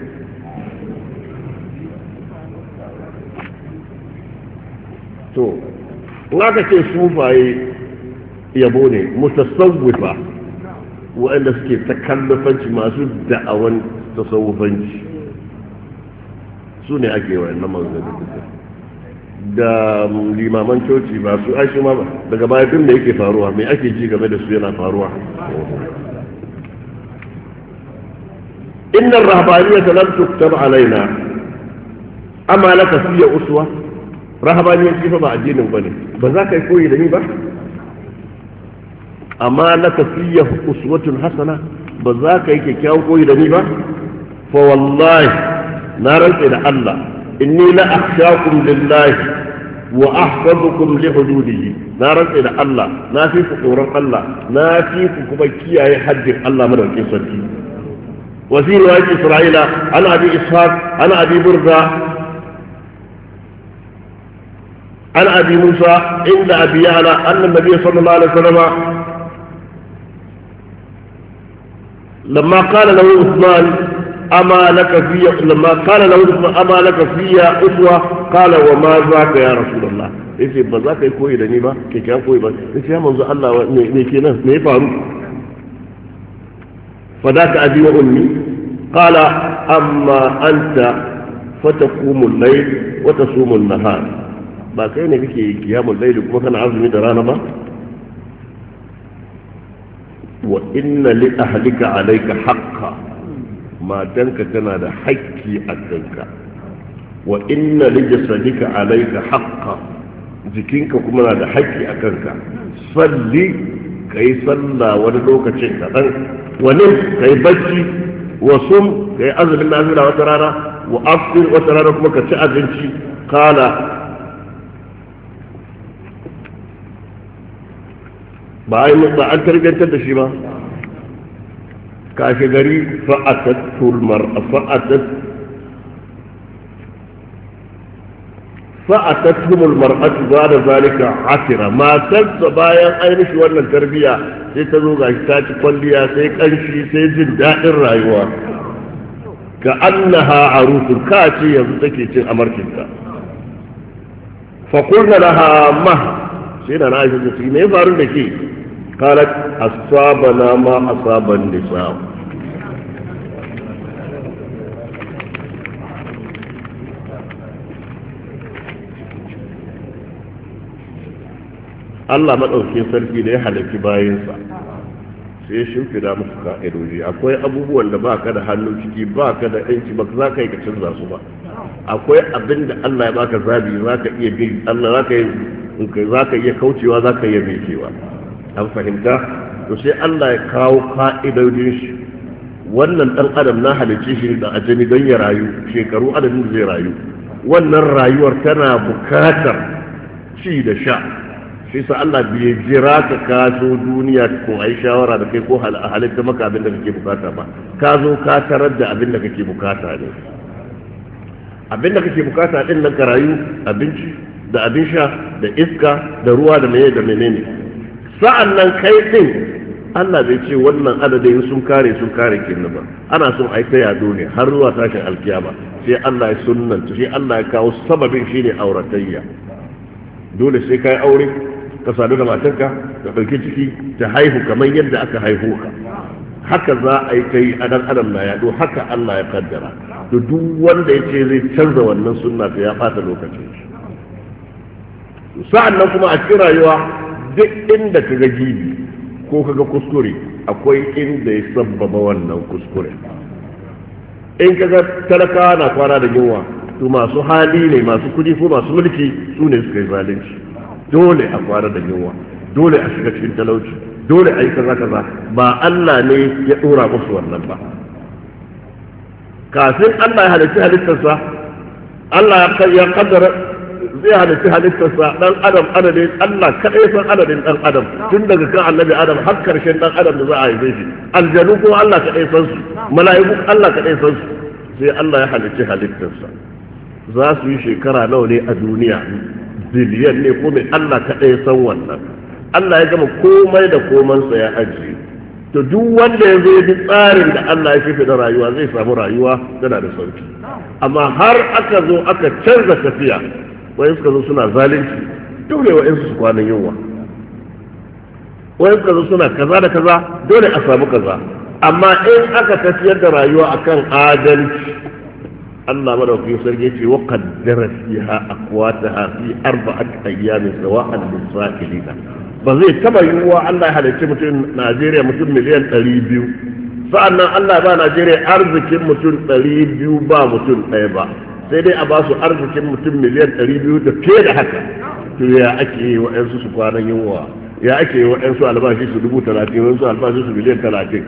to in aka ce sufaye yabo ne mutasawwifa waɗanda suke takallufanci masu da'awan tasawufanci su ne ake wa yana manzanni da limaman coci ba su aishi ma daga baya tun da yake faruwa mai ake ji game da su yana faruwa. innan rahabaniya ta lam tuktab alaina amma laka fiye uswa rahabaniya ce fa ba addinin bane ba za ka yi koyi da ni ba amma laka fiye uswatun hasana ba za ka yi kyakkyawan koyi da ni ba fa wallahi na rantse da Allah inni la akhshakum lillahi wa ahfazukum li hududihi na rantse da Allah na fi ku tsoron Allah na fi ku kuma kiyaye haddin Allah madaukakin sarki wa fi riwayat Isra'ila ana abi ishaq ana abi burda ana abi musa inda abi ya'la anna nabiy sallallahu alaihi wasallam لما قال له عثمان أما لك في لما قال له عثمان أما لك في أسوة قال وما ذاك يا رسول الله yace ba za ka yi koyi da ni ba ke kyan koyi ba yace ya manzo Allah me kenan me ya faru fadaka abi wa ummi qala amma anta fataqumu al-layl wa tasumu an-nahar ba kai ne kake kiyamul layl kuma kana azumi da rana ba wa inna li ahlika alayka haqqan matanka tana da haƙƙi a kanka wa inna li jasadika alayka haqqan jikinka kuma na da haƙƙi a kanka salli ka yi sallah wani lokacin kaɗan wani ka yi bacci wa sum ka yi azumin nazira wata rana wa afir wata rana kuma ka ci abinci kala ba an tarbiyyantar da shi ba kashe gari fa'atat tulmar fa'atat فأتتهم المرأة بعد ذلك عسرة ما تنسى بايا أينش ولا التربية سيتزوج أشتات كلية سيكنشي سيجن دائر رأيوة كأنها عروس كاتي يزتكي تين أمركنك فقلنا لها مه سينا نعيش الجسيم يفعلون لكي قالت أصابنا ما أصاب النساء Allah maɗaukin sarki da ya halaki bayansa sai ya shimfida musu ka'idoji akwai abubuwan da ba ka da hannu ciki ba ka da yanci ba za ka yi ka canza su ba akwai abin da Allah ya baka zabi za ka iya bi Allah za ka yi za ka iya kaucewa za ka iya mekewa an fahimta to sai Allah ya kawo ka'idojin shi wannan dan adam na halicce shi da ajami don ya rayu shekaru adadin da zai rayu wannan rayuwar tana bukatar ci da sha shi sa Allah bai jira ka kaso duniya ko ai shawara da kai ko halitta maka abin da kake bukata ba ka zo ka tarar da abin da kake bukata ne abin da kake bukata din nan ka rayu abinci da abin sha da iska da ruwa da meye da menene sa'an nan kai din Allah bai ce wannan adadin sun kare sun kare kin ba ana son ai ta yado ne har zuwa tashin alkiyama sai Allah ya sunnanta sai Allah ya kawo sababin shine auratayya dole sai kai aure ka sadu da matarka ka ɗauki ciki ta haihu kamar yadda aka haihu ka haka za a yi kai adan adam na yaɗo haka Allah ya kaddara to duk wanda ya ce zai canza wannan sunna ta ya ɓata lokacin sa'an nan kuma a cikin rayuwa duk inda ka ga gibi ko ka ga kuskure akwai inda ya sabbaba wannan kuskure in ka ga talakawa na kwana da yunwa to masu hali ne masu kudi ko masu mulki su ne suka yi zalunci dole a kwana da yunwa dole a shiga cikin talauci dole a yi kaza kaza ba Allah ne ya dora musu wannan ba kafin Allah ya halitta halittarsa Allah ya kaddara zai halitta halittarsa dan adam adadin Allah kadai san adadin dan adam tun daga kan annabi adam har karshen dan adam da za a haife shi aljanu ko Allah kadai san su mala'iku Allah kadai san su sai Allah ya halitta halittarsa za su yi shekara nawa ne a duniya biliyan ne ko mai Allah kadai san wannan Allah ya gama komai da komansa ya ajiye to duk wanda ya zo bi tsarin da Allah ya fi da rayuwa zai samu rayuwa tana da sauki amma har aka zo aka canza tafiya wai suka zo suna zalunci dole wa su kwanan yunwa wai suka zo suna kaza da kaza dole a samu kaza amma in aka tafiyar da rayuwa akan adalci Allah madaukakin sarki ce wa qaddara fiha aqwataha fi arba'ati ayyamin sawa'an lis-sa'ilina ba zai taba yiwuwa Allah ya halicci mutum Najeriya mutum miliyan ɗari biyu sa'annan Allah ba Najeriya arzikin mutum ɗari biyu ba mutum ɗaya ba sai dai a ba su arzikin mutum miliyan ɗari biyu da fiye da haka to ya ake yi wa'yansu su kwanan yunwa ya ake yi wa'yansu albashi su dubu talatin wa'yansu albashi su miliyan talatin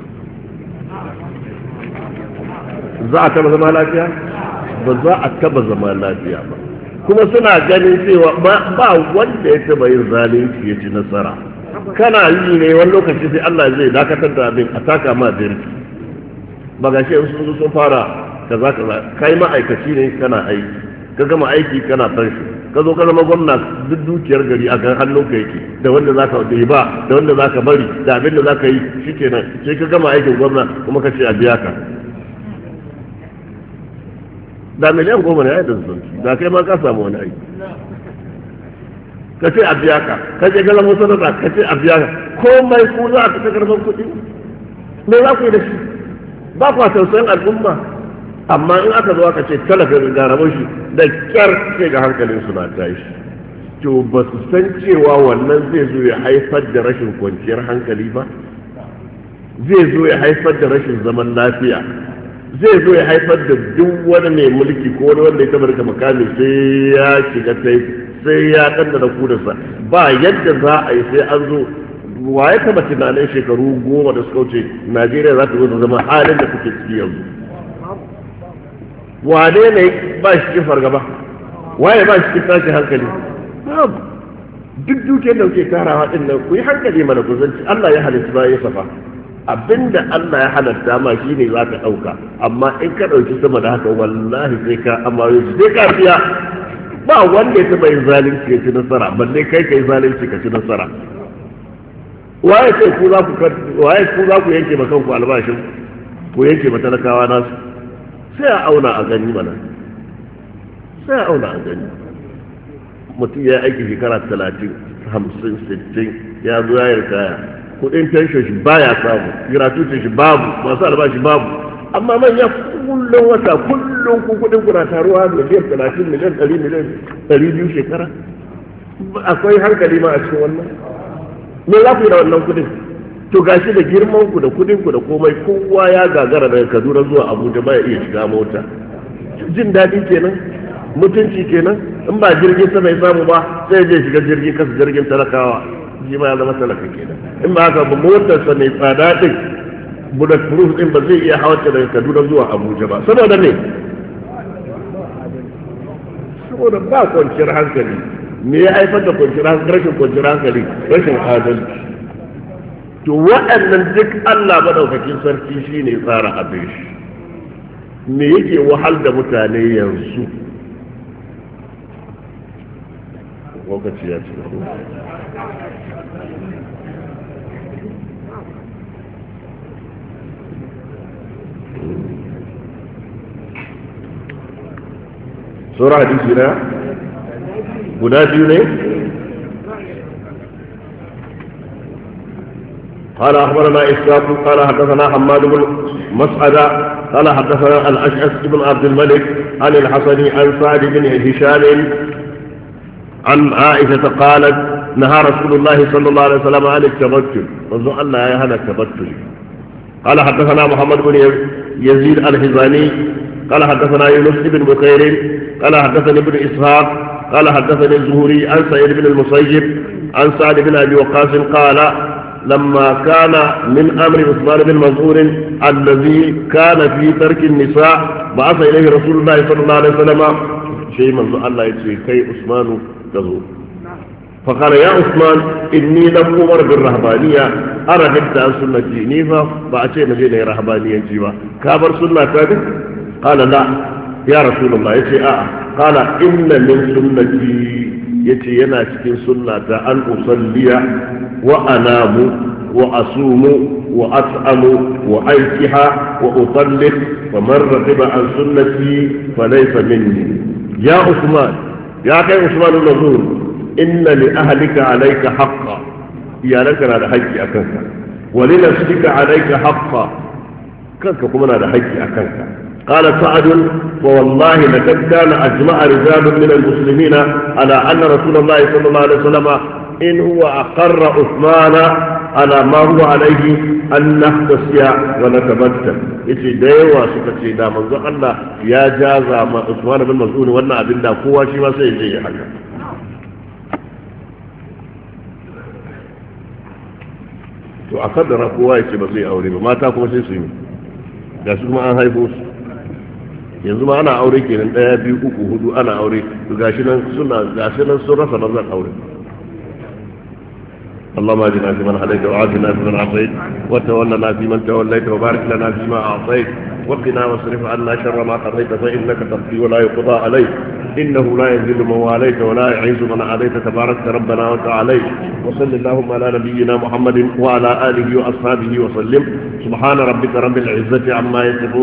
za a taba zama lafiya ba za a taba zama lafiya ba kuma suna ganin cewa ba wanda ya taba yin zalunci ya ci nasara kana yi ne wani lokaci sai Allah zai dakatar da abin a taka ma birki ba ga shi sun sun fara kaza kaza kai ma'aikaci ne kana aiki ka gama aiki kana fanshi ka zo ka zama gwamna duk dukiyar gari a kan hannun ka yake da wanda za ka ba da wanda za ka bari da abin da za ka yi shikenan sai ka gama aikin gwamna kuma ka ce a biya ka da miliyan goma ne ya yi da sun da kai ma ka samu wani aiki ka ce a biya ka ka ce gala musu da ka ce a biya ka komai ku za a kasa karfan kuɗi me za ku yi da shi ba ku tausayin al'umma amma in aka zo aka ce talaka ga rabon shi da kyar sai ga hankalin su na tashi to ba su san cewa wannan zai zo ya haifar da rashin kwanciyar hankali ba zai zo ya haifar da rashin zaman lafiya zai zo ya haifar da duk wani mai mulki ko wani wanda ya taɓa rika makami sai ya shiga ta sai ya ɗanɗana kudarsa ba yadda za a yi sai an zo wa ya taɓa tunanin shekaru goma da suka wuce najeriya za ta zo ta zama halin da kuke ciki yanzu wane ne ba shi cikin fargaba waye ba shi cikin tashin hankali duk dukiyar da kuke tarawa din nan ku yi hankali mana ku zanci Allah ya halitta ba ya safa abinda Allah ya halatta ma shi ne za ka ɗauka amma in ka ɗauki sama da haka wallahi sai ka amayo sai ka fiya ba wanda ya taɓa yin zalunci ya ci nasara balle kai ka yi zalunci ka ci nasara waye sai ku za ku waye ku za ku yanke ma kanku albashin ku yanke ma talakawa nasu sai a auna a gani mana sai a auna a gani mutum ya aiki shekara talatin hamsin sittin ya zo ya yi ritaya kudin pension shi baya samu gratuity shi babu masu albashi babu amma manya kullum wata kullum ku kudin kuna taruwa miliyan talatin miliyan ɗari miliyan ɗari biyu shekara akwai hankali ma a cikin wannan me za ku yi da wannan kudin to gashi da girman ku da kudin ku da komai kowa ya gagara daga Kaduna zuwa Abuja ba ya iya shiga mota jin daɗi kenan mutunci kenan in ba jirgin sama ya samu ba sai ya shiga jirgin kasa jirgin talakawa shi ma ya zama talaka kenan in ba haka ba motar sa mai tsada din bullet proof din ba zai iya hawa daga Kaduna zuwa Abuja ba saboda me saboda ba kwanciyar hankali me ya haifar da kwanciyar hankali rashin kwanciyar hankali rashin adalci to waɗannan duk Allah madaukakin sarki shine tsara abin shi me yake wahal da mutane yanzu lokaci ya ce sura hadisi na guda biyu ne قال أخبرنا إسحاق قال حدثنا حماد بن مسعدة قال حدثنا الأشعث بن عبد الملك عن الحسن عن سعد بن هشام عن عائشة قالت نهى رسول الله صلى الله عليه وسلم عن التبتل وظن الله يا هذا التبتل قال حدثنا محمد بن يزيد الحزاني قال حدثنا يونس بن بكير قال حدثني ابن إسحاق قال حدثني الزهري عن سعيد بن المسيب عن سعد بن أبي وقاص قال لما كان من أمر عثمان بن مظهور الذي كان في ترك النساء بعث إليه رسول الله صلى الله عليه وسلم شيء من الله يتسوي كي عثمان تزور فقال يا عثمان إني لم أمر بالرهبانية أرى حتى عن سنتي نيفا فأتينا لنا رهبانية جيبا كابر سنة تابع قال لا يا رسول الله يتي آه قال إن من سنتي يتي ينا cikin sunnata an usalliya wa anamu wa asumu wa at'amu wa aikiha wa utalliq wa man raqiba an sunnati falaysa minni ya Usman ya kai Usman al-Mazur inna li ahlika alayka haqqan iyalanka na da haƙƙi akan ka wa li nafsika alayka haqqan kanka kuma na da haƙƙi akan ka قال سعد فوالله لقد كان أجمع رجال من المسلمين على أن رسول الله صلى الله عليه وسلم إن هو أقر عثمان على ما هو عليه أن نحتسي ونتبتل يتي ديوة سكتي دا منذ الله يا جازا ما عثمان بن مسعود وانا أبننا قوة شما سيجي حقا to a kaddara kowa ya ce ba zai aure ba mata kuma sai su yi ga su kuma an haifo su yanzu ma ana aure kenan daya biyu uku hudu ana aure to gashi nan suna gashi nan sun rasa nazar aure اللهم اجعلنا في من هديت وعافنا في من عصيت وتولنا في من توليت وبارك لنا فيما اعطيت وقنا واصرف عنا شر ما قضيت فانك تقضي ولا يقضى عليك إنه لا يذل من واليت ولا يعز من عاديت تبارك ربنا وتعالى. وصل اللهم على نبينا محمد وعلى آله وأصحابه وسلم. سبحان ربك رب العزة عما يصفون.